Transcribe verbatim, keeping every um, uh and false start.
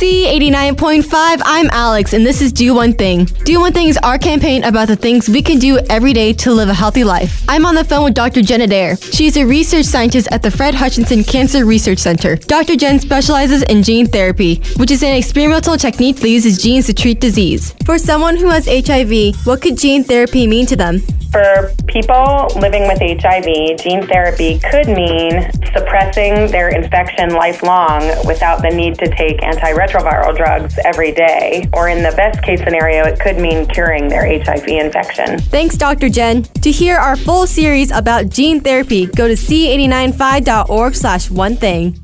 C eighty-nine point five, I'm Alex, and this is Do One Thing. Do One Thing is our campaign about the things we can do every day to live a healthy life. I'm on the phone with Doctor Jen Adair. She's a research scientist at the Fred Hutchinson Cancer Research Center. Doctor Jen specializes in gene therapy, which is an experimental technique that uses genes to treat disease. For someone who has H I V, what could gene therapy mean to them? For people living with H I V, gene therapy could mean suppressing their infection lifelong without the need to take antiretroviral drugs every day. Or in the best case scenario, it could mean curing their H I V infection. Thanks, Doctor Jen. To hear our full series about gene therapy, go to c eight nine five dot org slash one thing.